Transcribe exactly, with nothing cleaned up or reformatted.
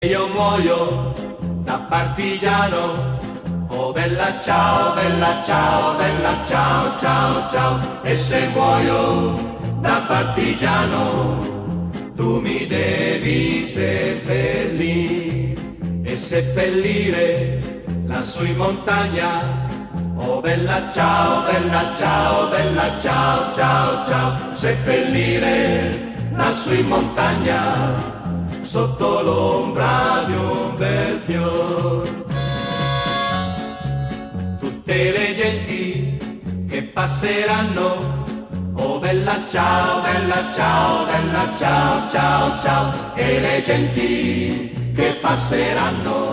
Io muoio da partigiano, oh bella ciao, bella ciao, bella ciao, ciao, ciao. E se muoio da partigiano, tu mi devi seppellire e seppellire lassù in montagna. Oh bella ciao, bella ciao, bella ciao, ciao, ciao. Seppellire lassù in montagna, sotto l'ombra di un bel fior. Tutte le genti che passeranno, oh bella ciao, bella ciao, bella ciao, ciao, ciao. E le genti che passeranno